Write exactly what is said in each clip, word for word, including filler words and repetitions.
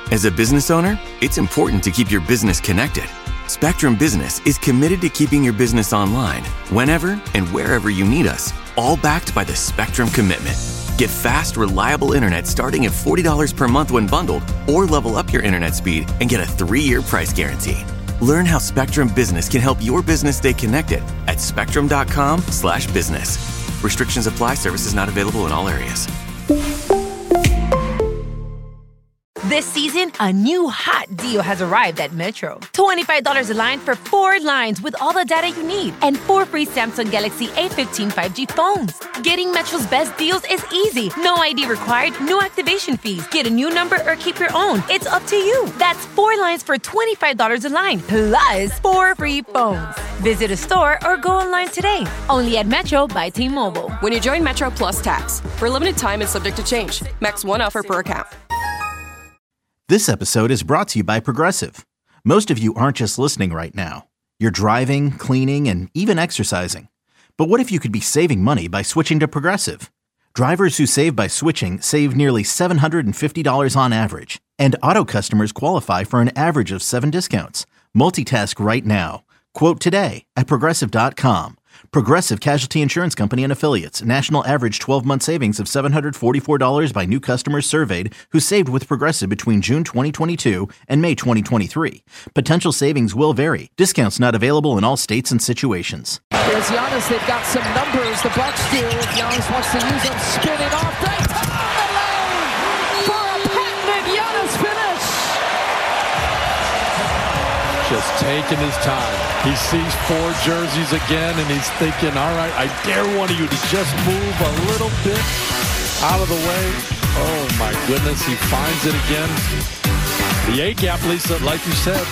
As a business owner, it's important to keep your business connected. Spectrum Business is committed to keeping your business online whenever and wherever you need us, all backed by the Spectrum Commitment. Get fast, reliable internet starting at forty dollars per month when bundled, or level up your internet speed and get a three-year price guarantee. Learn how Spectrum Business can help your business stay connected at spectrum.com slash business. Restrictions apply. Services not available in all areas. This season, a new hot deal has arrived at Metro. twenty-five dollars a line for four lines with all the data you need and four free Samsung Galaxy A fifteen five G phones. Getting Metro's best deals is easy. No I D required, no activation fees. Get a new number or keep your own. It's up to you. That's four lines for twenty-five dollars a line, plus four free phones. Visit a store or go online today. Only at Metro by T-Mobile. When you join Metro Plus Tax, for a limited time and subject to change. Max one offer per account. This episode is brought to you by Progressive. Most of you aren't just listening right now. You're driving, cleaning, and even exercising. But what if you could be saving money by switching to Progressive? Drivers who save by switching save nearly seven hundred fifty dollars on average. And auto customers qualify for an average of seven discounts. Multitask right now. Quote today at Progressive dot com. Progressive Casualty Insurance Company and Affiliates. National average twelve-month savings of seven hundred forty-four dollars by new customers surveyed who saved with Progressive between June twenty twenty-two and May twenty twenty-three. Potential savings will vary. Discounts not available in all states and situations. There's Giannis. They've got some numbers. The Bucks do. If Giannis wants to use them, spinning off. They top the lane for a patented Giannis finish. Just taking his time. He sees four jerseys again, and he's thinking, all right, I dare one of you to just move a little bit out of the way. Oh, my goodness, he finds it again. The A-gap, Lisa, like you said.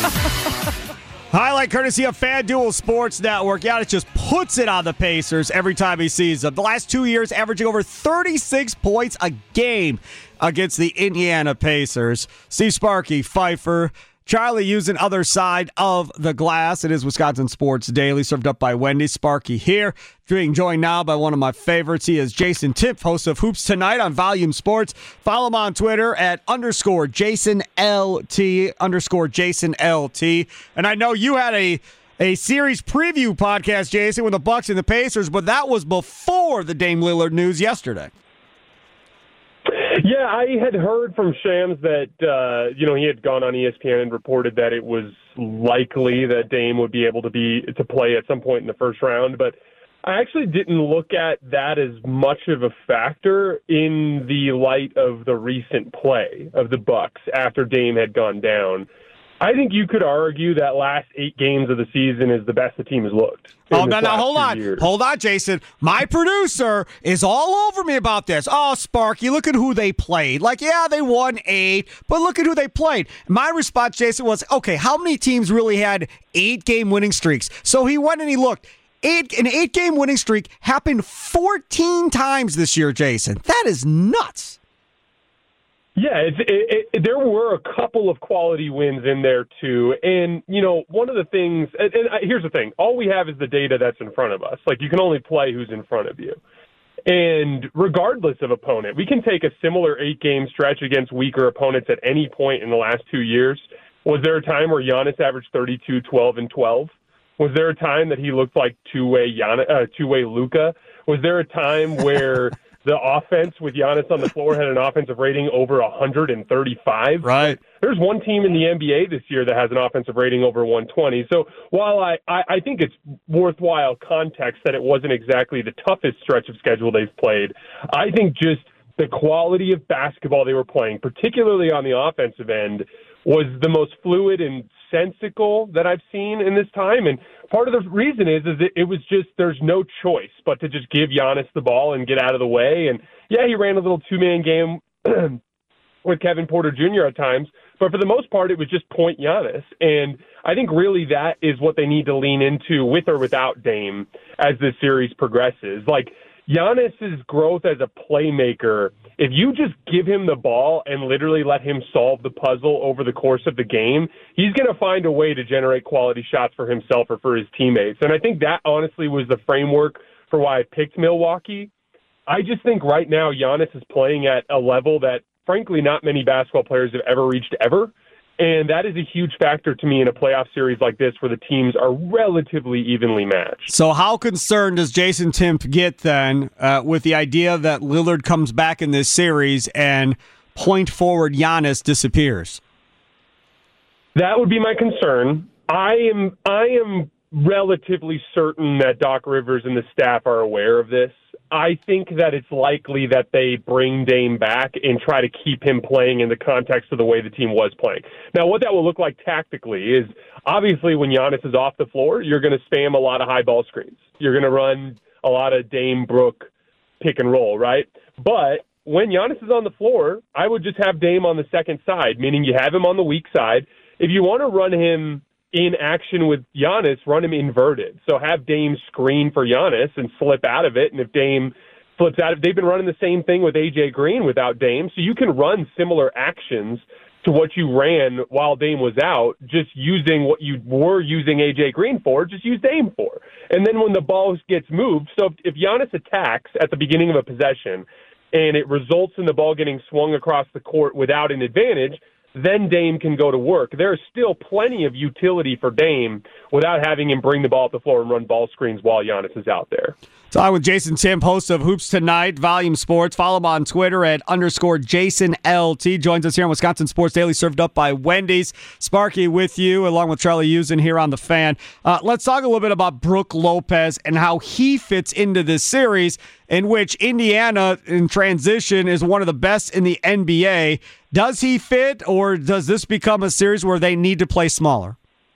Highlight courtesy of FanDuel Sports Network. Giannis just puts it on the Pacers every time he sees them. The last two years, averaging over thirty-six points a game against the Indiana Pacers. Steve Sparky, Pfeiffer, Charlie using other side of the glass. It is Wisconsin Sports Daily, served up by Wendy. Sparky here, being joined now by one of my favorites. He is Jason Tipp, host of Hoops Tonight on Volume Sports. Follow him on Twitter at underscore Jason L T, underscore Jason L T. And I know you had a, a series preview podcast, Jason, with the Bucks and the Pacers, but that was before the Dame Lillard news yesterday. Yeah, I had heard from Shams that, uh, you know, he had gone on E S P N and reported that it was likely that Dame would be able to be to play at some point in the first round. But I actually didn't look at that as much of a factor in the light of the recent play of the Bucks after Dame had gone down. I think you could argue that last eight games of the season is the best the team has looked. Oh, no, no, hold on. Years. Hold on, Jason. My producer is all over me about this. Oh, Sparky, look at who they played. Like, yeah, they won eight, but look at who they played. My response, Jason, was, okay, how many teams really had eight-game winning streaks? So he went and he looked. Eight, an eight-game winning streak happened fourteen times this year, Jason. That is nuts. Yeah, it, it, it, there were a couple of quality wins in there, too. And, you know, one of the things and, and here's the thing. All we have is the data that's in front of us. Like, you can only play who's in front of you. And regardless of opponent, we can take a similar eight-game stretch against weaker opponents at any point in the last two years. Was there a time where Giannis averaged thirty-two, twelve, and twelve? Was there a time that he looked like two-way Giannis, uh, two-way Luka? Was there a time where the offense with Giannis on the floor had an offensive rating over one hundred thirty-five? Right. There's one team in the N B A this year that has an offensive rating over one twenty. So while I, I, I think it's worthwhile context that it wasn't exactly the toughest stretch of schedule they've played, I think just the quality of basketball they were playing, particularly on the offensive end, was the most fluid and sensical that I've seen in this time. And part of the reason is, is that it was just, there's no choice but to just give Giannis the ball and get out of the way. And yeah, he ran a little two-man game with Kevin Porter Junior at times, but for the most part, it was just point Giannis. And I think really that is what they need to lean into with or without Dame as this series progresses. Like, Giannis's growth as a playmaker, if you just give him the ball and literally let him solve the puzzle over the course of the game, he's going to find a way to generate quality shots for himself or for his teammates. And I think that honestly was the framework for why I picked Milwaukee. I just think right now Giannis is playing at a level that, frankly, not many basketball players have ever reached ever. And that is a huge factor to me in a playoff series like this where the teams are relatively evenly matched. So how concerned does Jason Timp get then uh, with the idea that Lillard comes back in this series and point forward Giannis disappears? That would be my concern. I am I am relatively certain that Doc Rivers and the staff are aware of this. I think that it's likely that they bring Dame back and try to keep him playing in the context of the way the team was playing. Now, what that will look like tactically is obviously when Giannis is off the floor, you're going to spam a lot of high ball screens. You're going to run a lot of Dame Brook pick and roll, right? But when Giannis is on the floor, I would just have Dame on the second side, meaning you have him on the weak side. If you want to run him in action with Giannis, run him inverted. So have Dame screen for Giannis and slip out of it. And if Dame slips out of it, they've been running the same thing with A J Green without Dame. So you can run similar actions to what you ran while Dame was out, just using what you were using A J Green for, just use Dame for. And then when the ball gets moved, so if, if Giannis attacks at the beginning of a possession and it results in the ball getting swung across the court without an advantage, then Dame can go to work. There's still plenty of utility for Dame without having him bring the ball up the floor and run ball screens while Giannis is out there. So I'm with Jason Timp, host of Hoops Tonight, Volume Sports. Follow him on Twitter at underscore Jason L T. Joins us here on Wisconsin Sports Daily, served up by Wendy's. Sparky with you, along with Charlie Usen here on The Fan. Uh, let's talk a little bit about Brook Lopez and how he fits into this series, in which Indiana, in transition, is one of the best in the N B A. Does he fit, or does this become a series where they need to play smaller?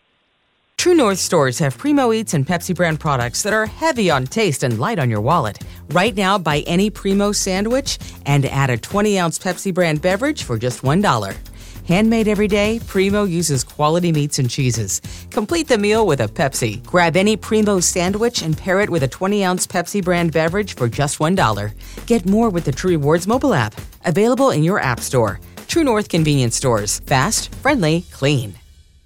True North stores have Primo Eats and Pepsi brand products that are heavy on taste and light on your wallet. Right now, buy any Primo sandwich and add a twenty-ounce Pepsi brand beverage for just one dollar. Handmade every day, Primo uses quality meats and cheeses. Complete the meal with a Pepsi. Grab any Primo sandwich and pair it with a twenty-ounce Pepsi brand beverage for just one dollar. Get more with the True Rewards mobile app. Available in your app store. True North convenience stores. Fast, friendly, clean.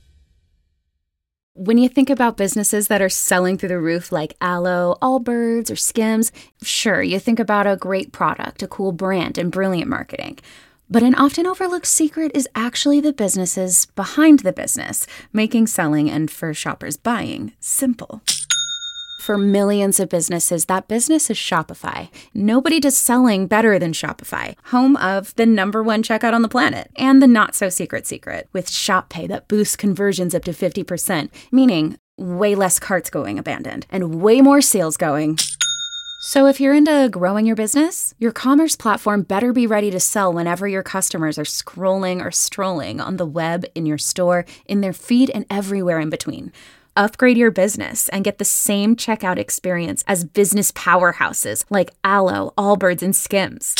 When you think about businesses that are selling through the roof like Aloe, Allbirds, or Skims, sure, you think about a great product, a cool brand, and brilliant marketing. But an often overlooked secret is actually the businesses behind the business, making selling and for shoppers buying simple. For millions of businesses, that business is Shopify. Nobody does selling better than Shopify, home of the number one checkout on the planet and the not-so-secret secret with Shop Pay that boosts conversions up to fifty percent, meaning way less carts going abandoned and way more sales going. So if you're into growing your business, your commerce platform better be ready to sell whenever your customers are scrolling or strolling on the web, in your store, in their feed, and everywhere in between. Upgrade your business and get the same checkout experience as business powerhouses like Aloe, Allbirds, and Skims.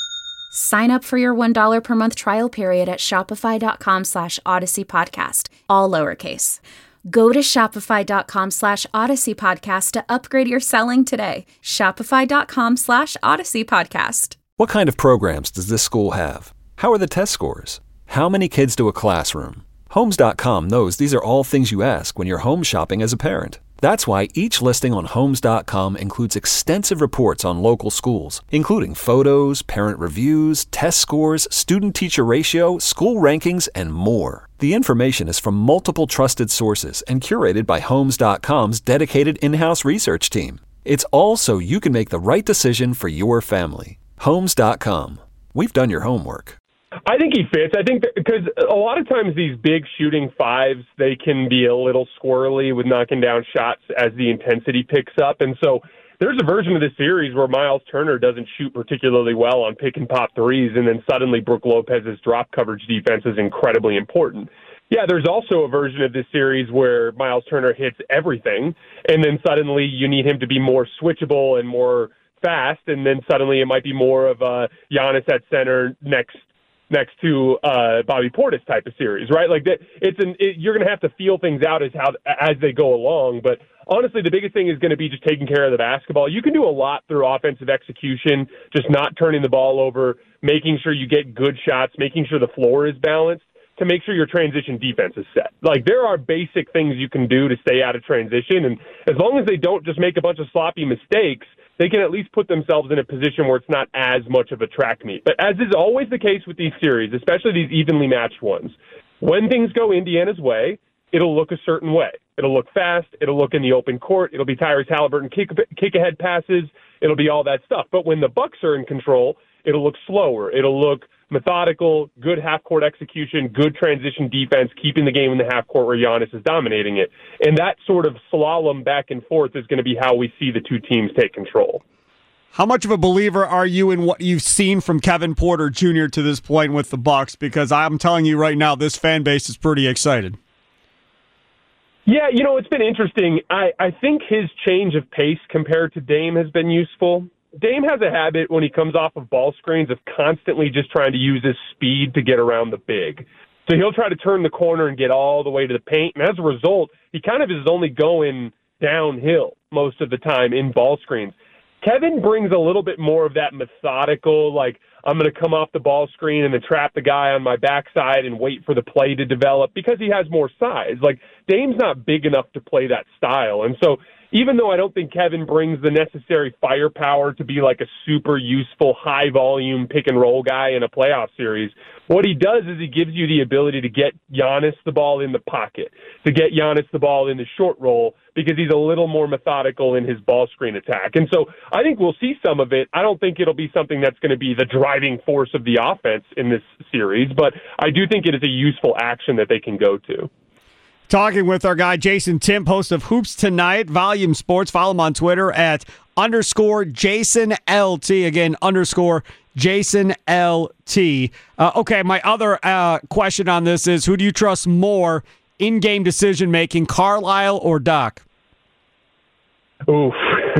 Sign up for your one dollar per month trial period at shopify.com slash Odyssey Podcast, all lowercase. Go to shopify.com slash Odyssey Podcast to upgrade your selling today. Shopify.com slash Odyssey Podcast. What kind of programs does this school have? How are the test scores? How many kids do a classroom? Homes dot com knows these are all things you ask when you're home shopping as a parent. That's why each listing on Homes dot com includes extensive reports on local schools, including photos, parent reviews, test scores, student-teacher ratio, school rankings, and more. The information is from multiple trusted sources and curated by Homes dot com's dedicated in-house research team. It's all so you can make the right decision for your family. Homes dot com. We've done your homework. I think he fits. I think because a lot of times these big shooting fives, they can be a little squirrely with knocking down shots as the intensity picks up. And so there's a version of the series where Miles Turner doesn't shoot particularly well on pick and pop threes, and then suddenly Brook Lopez's drop coverage defense is incredibly important. Yeah, there's also a version of this series where Miles Turner hits everything, and then suddenly you need him to be more switchable and more fast, and then suddenly it might be more of a Giannis at center next next to uh, Bobby Portis type of series, right? Like that, it's an it, you're going to have to feel things out as how as they go along. But honestly, the biggest thing is going to be just taking care of the basketball. You can do a lot through offensive execution, just not turning the ball over, making sure you get good shots, making sure the floor is balanced, to make sure your transition defense is set. Like, there are basic things you can do to stay out of transition, and as long as they don't just make a bunch of sloppy mistakes, they can at least put themselves in a position where it's not as much of a track meet. But as is always the case with these series, especially these evenly matched ones, when things go Indiana's way, it'll look a certain way. It'll look fast. It'll look in the open court. It'll be Tyrese Halliburton kick, kick ahead passes. It'll be all that stuff. But when the Bucks are in control, it'll look slower. It'll look methodical, good half-court execution, good transition defense, keeping the game in the half-court where Giannis is dominating it. And that sort of slalom back and forth is going to be how we see the two teams take control. How much of a believer are you in what you've seen from Kevin Porter Junior to this point with the Bucks? Because I'm telling you right now, this fan base is pretty excited. Yeah, you know, it's been interesting. I, I think his change of pace compared to Dame has been useful. Dame has a habit when he comes off of ball screens of constantly just trying to use his speed to get around the big. So he'll try to turn the corner and get all the way to the paint. And as a result, he kind of is only going downhill most of the time in ball screens. Kevin brings a little bit more of that methodical, like, I'm going to come off the ball screen and then trap the guy on my backside and wait for the play to develop because he has more size. Like, Dame's not big enough to play that style. And so even though I don't think Kevin brings the necessary firepower to be like a super useful, high-volume pick-and-roll guy in a playoff series, what he does is he gives you the ability to get Giannis the ball in the pocket, to get Giannis the ball in the short roll, because he's a little more methodical in his ball screen attack. And so I think we'll see some of it. I don't think it'll be something that's going to be the driving force of the offense in this series, but I do think it is a useful action that they can go to. Talking with our guy, Jason Timp, host of Hoops Tonight, Volume Sports. Follow him on Twitter at underscore Jason L T. Again, underscore Jason L T. Uh, okay, my other uh, question on this is, who do you trust more in-game decision-making, Carlisle or Doc? Oof.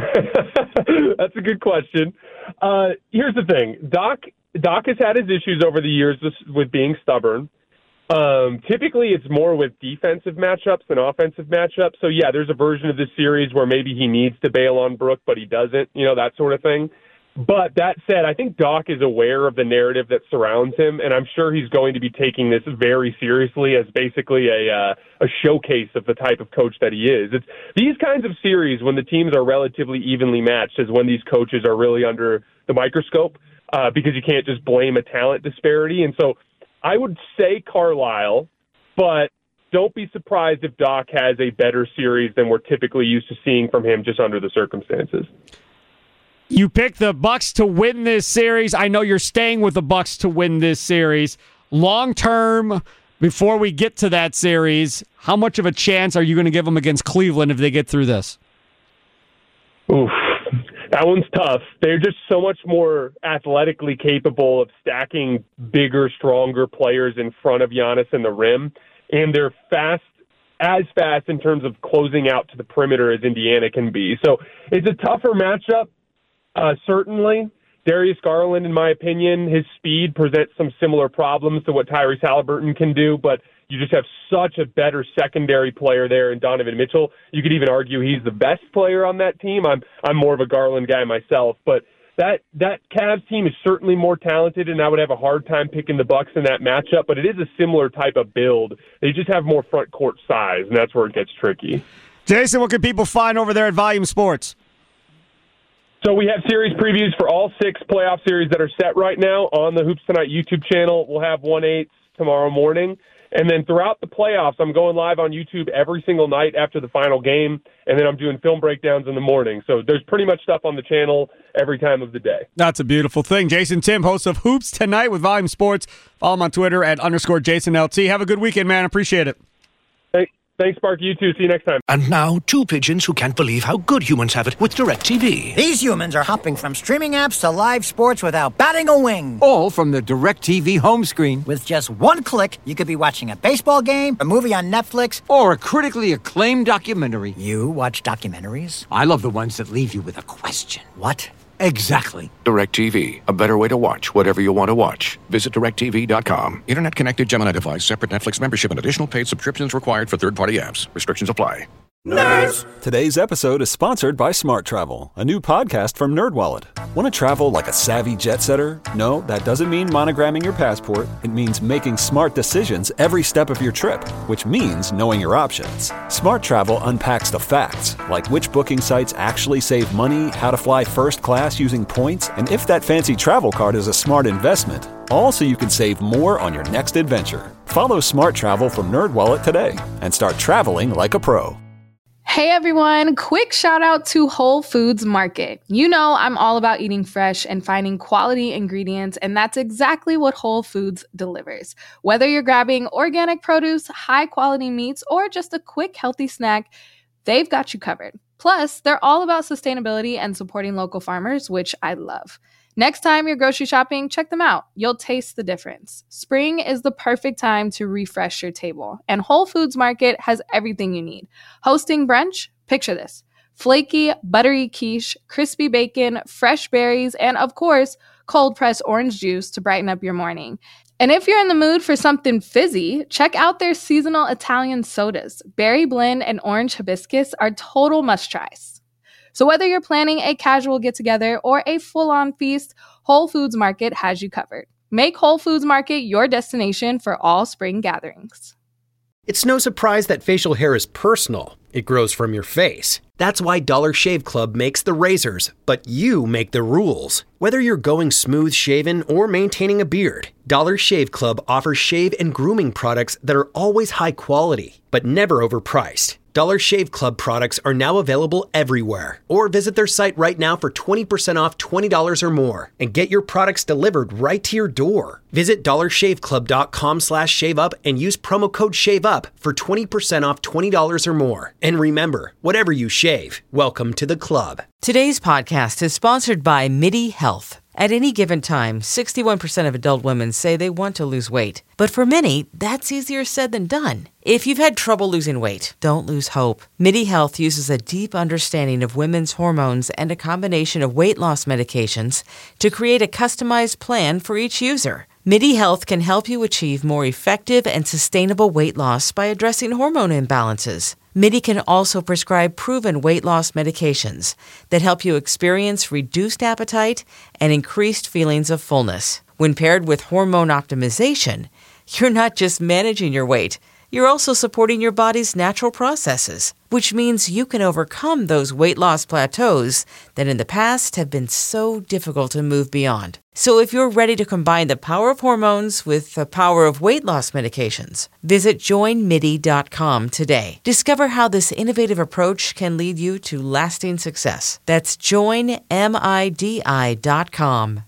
That's a good question. Uh, here's the thing. Doc, Doc has had his issues over the years with being stubborn. Um, typically, it's more with defensive matchups than offensive matchups. So, yeah, there's a version of this series where maybe he needs to bail on Brook, but he doesn't, you know, that sort of thing. But that said, I think Doc is aware of the narrative that surrounds him, and I'm sure he's going to be taking this very seriously as basically a uh, a showcase of the type of coach that he is. It's these kinds of series, when the teams are relatively evenly matched, is when these coaches are really under the microscope uh, because you can't just blame a talent disparity. And so I would say Carlisle, but don't be surprised if Doc has a better series than we're typically used to seeing from him just under the circumstances. You picked the Bucks to win this series. I know you're staying with the Bucks to win this series. Long term, before we get to that series, how much of a chance are you going to give them against Cleveland if they get through this? Oof. That one's tough. They're just so much more athletically capable of stacking bigger, stronger players in front of Giannis and the rim. And they're fast, as fast in terms of closing out to the perimeter as Indiana can be. So it's a tougher matchup, uh, certainly. Darius Garland, in my opinion, his speed presents some similar problems to what Tyrese Halliburton can do, but you just have such a better secondary player there in Donovan Mitchell. You could even argue he's the best player on that team. I'm I'm more of a Garland guy myself, but that that Cavs team is certainly more talented, and I would have a hard time picking the Bucks in that matchup, but it is a similar type of build. They just have more front court size, and that's where it gets tricky. Jason, what can people find over there at Volume Sports? So we have series previews for all six playoff series that are set right now on the Hoops Tonight YouTube channel. We'll have one eighth tomorrow morning. And then throughout the playoffs, I'm going live on YouTube every single night after the final game, and then I'm doing film breakdowns in the morning. So there's pretty much stuff on the channel every time of the day. That's a beautiful thing. Jason Timp, host of Hoops Tonight with Volume Sports. Follow him on Twitter at underscore Jason L T. Have a good weekend, man. Appreciate it. Hey, thanks, Sparky. You too. See you next time. And now, two pigeons who can't believe how good humans have it with DirecTV. These humans are hopping from streaming apps to live sports without batting a wing. All from the DirecTV home screen. With just one click, you could be watching a baseball game, a movie on Netflix, or a critically acclaimed documentary. You watch documentaries? I love the ones that leave you with a question. What? Exactly. DirecTV. A better way to watch whatever you want to watch. Visit direct T V dot com. Internet-connected Gemini device, separate Netflix membership, and additional paid subscriptions required for third-party apps. Restrictions apply. Nerds! Today's episode is sponsored by Smart Travel, a new podcast from NerdWallet. Want to travel like a savvy jet setter? No, that doesn't mean monogramming your passport. It means making smart decisions every step of your trip, which means knowing your options. Smart Travel unpacks the facts, like which booking sites actually save money, how to fly first class using points, and if that fancy travel card is a smart investment. All so you can save more on your next adventure. Follow Smart Travel from NerdWallet today and start traveling like a pro. Hey everyone, quick shout out to Whole Foods Market. You know I'm all about eating fresh and finding quality ingredients, and that's exactly what Whole Foods delivers. Whether you're grabbing organic produce, high quality meats, or just a quick healthy snack, they've got you covered. Plus, they're all about sustainability and supporting local farmers, which I love. Next time you're grocery shopping, check them out. You'll taste the difference. Spring is the perfect time to refresh your table, and Whole Foods Market has everything you need. Hosting brunch? Picture this. Flaky, buttery quiche, crispy bacon, fresh berries, and of course, cold-pressed orange juice to brighten up your morning. And if you're in the mood for something fizzy, check out their seasonal Italian sodas. Berry blend and orange hibiscus are total must-tries. So whether you're planning a casual get-together or a full-on feast, Whole Foods Market has you covered. Make Whole Foods Market your destination for all spring gatherings. It's no surprise that facial hair is personal. It grows from your face. That's why Dollar Shave Club makes the razors, but you make the rules. Whether you're going smooth shaven or maintaining a beard, Dollar Shave Club offers shave and grooming products that are always high quality, but never overpriced. Dollar Shave Club products are now available everywhere. Or visit their site right now for twenty percent off twenty dollars or more and get your products delivered right to your door. Visit dollarshaveclub.com slash shave up and use promo code SHAVEUP for twenty percent off twenty dollars or more. And remember, whatever you shave, welcome to the club. Today's podcast is sponsored by MIDI Health. At any given time, sixty-one percent of adult women say they want to lose weight. But for many, that's easier said than done. If you've had trouble losing weight, don't lose hope. MIDI Health uses a deep understanding of women's hormones and a combination of weight loss medications to create a customized plan for each user. MIDI Health can help you achieve more effective and sustainable weight loss by addressing hormone imbalances. MIDI can also prescribe proven weight loss medications that help you experience reduced appetite and increased feelings of fullness. When paired with hormone optimization, you're not just managing your weight, you're also supporting your body's natural processes, which means you can overcome those weight loss plateaus that in the past have been so difficult to move beyond. So if you're ready to combine the power of hormones with the power of weight loss medications, visit join midi dot com today. Discover how this innovative approach can lead you to lasting success. That's join midi dot com.